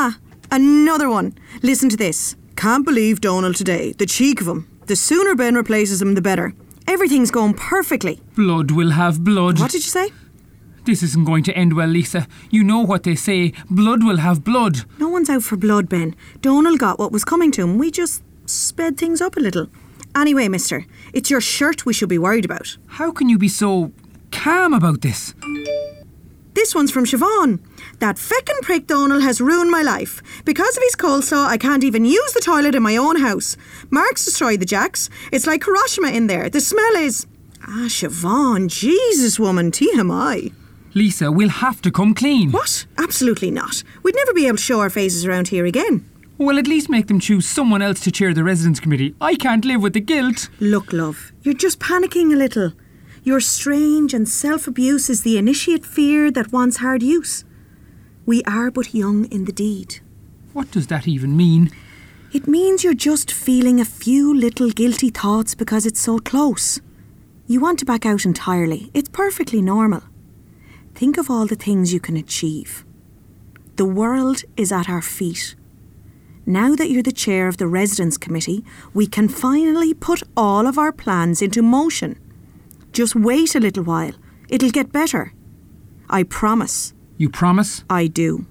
Ah, another one. Listen to this. Can't believe Donald today. The cheek of him. The sooner Ben replaces him, the better. Everything's going perfectly. Blood will have blood. What did you say? This isn't going to end well, Lisa. You know what they say. Blood will have blood. No one's out for blood, Ben. Donald got what was coming to him. We just sped things up a little. Anyway, mister, it's your shirt we should be worried about. How can you be so calm about this? This one's from Siobhan. That feckin' prick Donald has ruined my life. Because of his coleslaw, I can't even use the toilet in my own house. Mark's destroyed the jacks. It's like Hiroshima in there. The smell is... Ah, Siobhan, Jesus woman, TMI. Lisa, we'll have to come clean. What? Absolutely not. We'd never be able to show our faces around here again. Well, at least make them choose someone else to chair the residents' committee. I can't live with the guilt. Look, love, you're just panicking a little. Your strange and self-abuse is the initiate fear that wants hard use. We are but young in the deed. What does that even mean? It means you're just feeling a few little guilty thoughts because it's so close. You want to back out entirely. It's perfectly normal. Think of all the things you can achieve. The world is at our feet. Now that you're the chair of the residents' committee, we can finally put all of our plans into motion. Just wait a little while. It'll get better. I promise. You promise? I do.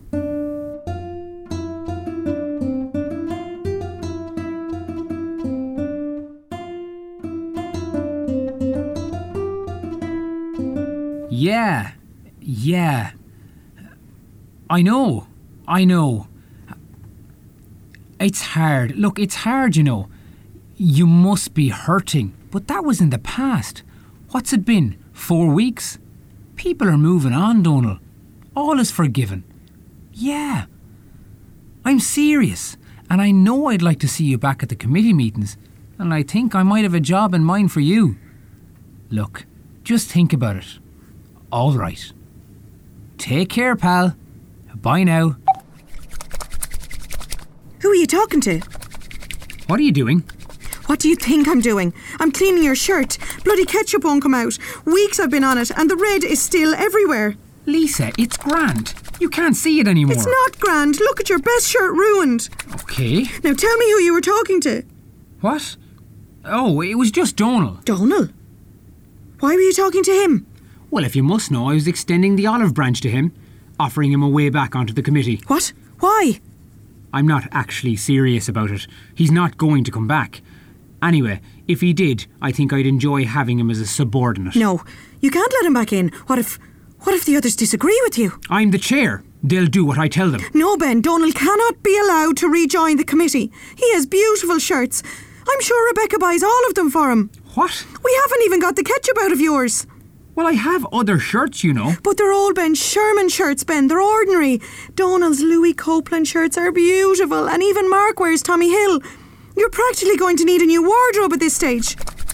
Yeah. I know. It's hard. Look, it's hard, you know. You must be hurting. But that was in the past. What's it been? 4 weeks? People are moving on, Donal. All is forgiven. Yeah. I'm serious. And I know I'd like to see you back at the committee meetings. And I think I might have a job in mind for you. Look, just think about it. All right. Take care, pal. Bye now. Who are you talking to? What are you doing? What do you think I'm doing? I'm cleaning your shirt. Bloody ketchup won't come out. Weeks I've been on it and the red is still everywhere. Lisa, it's grand. You can't see it anymore. It's not grand. Look at your best shirt ruined. Okay. Now tell me who you were talking to. What? Oh, it was just Donal. Donal? Why were you talking to him? Well, if you must know, I was extending the olive branch to him, offering him a way back onto the committee. What? Why? I'm not actually serious about it. He's not going to come back. Anyway, if he did, I think I'd enjoy having him as a subordinate. No, you can't let him back in. What if the others disagree with you? I'm the chair. They'll do what I tell them. No, Ben, Donal cannot be allowed to rejoin the committee. He has beautiful shirts. I'm sure Rebecca buys all of them for him. What? We haven't even got the ketchup out of yours. Well, I have other shirts, you know. But they're old Ben Sherman shirts, Ben. They're ordinary. Donal's Louis Copeland shirts are beautiful, and even Mark wears Tommy Hill. You're practically going to need a new wardrobe at this stage.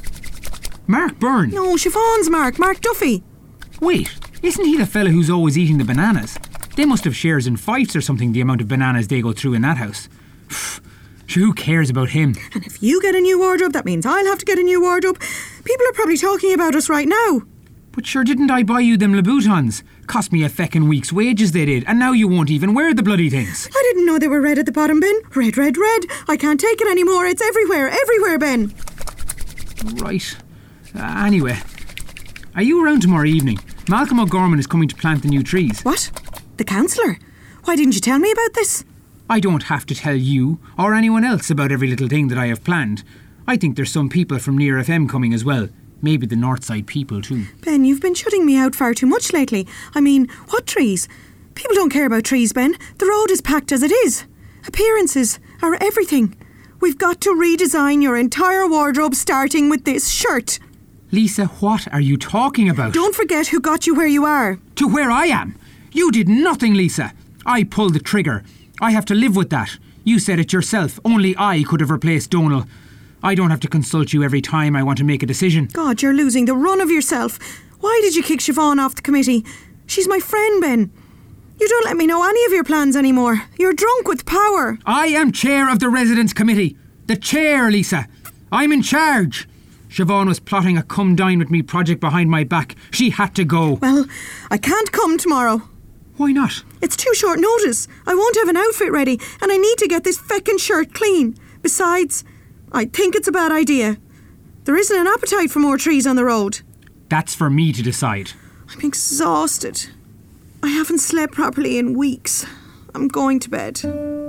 Mark Byrne? No, Siobhan's Mark Duffy. Wait, isn't he the fella who's always eating the bananas? They must have shares in fights or something, the amount of bananas they go through in that house. Sure, who cares about him? And if you get a new wardrobe, that means I'll have to get a new wardrobe. People are probably talking about us right now. But sure, didn't I buy you them Louboutins? Cost me a feckin' week's wages they did, and now you won't even wear the bloody things. I didn't know they were red at the bottom, Ben. Red, red, red. I can't take it anymore. It's everywhere, Ben. Right. Anyway, are you around tomorrow evening? Malcolm O'Gorman is coming to plant the new trees. What? The councillor? Why didn't you tell me about this? I don't have to tell you or anyone else about every little thing that I have planned. I think there's some people from Near FM coming as well. Maybe the Northside people too. Ben, you've been shutting me out far too much lately. I mean, what trees? People don't care about trees, Ben. The road is packed as it is. Appearances are everything. We've got to redesign your entire wardrobe starting with this shirt. Lisa, what are you talking about? Don't forget who got you where you are. To where I am? You did nothing, Lisa. I pulled the trigger. I have to live with that. You said it yourself. Only I could have replaced Donal. I don't have to consult you every time I want to make a decision. God, you're losing the run of yourself. Why did you kick Siobhan off the committee? She's my friend, Ben. You don't let me know any of your plans anymore. You're drunk with power. I am chair of the residents' committee. The chair, Lisa. I'm in charge. Siobhan was plotting a come dine with me project behind my back. She had to go. Well, I can't come tomorrow. Why not? It's too short notice. I won't have an outfit ready, and I need to get this feckin' shirt clean. Besides, I think it's a bad idea. There isn't an appetite for more trees on the road. That's for me to decide. I'm exhausted. I haven't slept properly in weeks. I'm going to bed.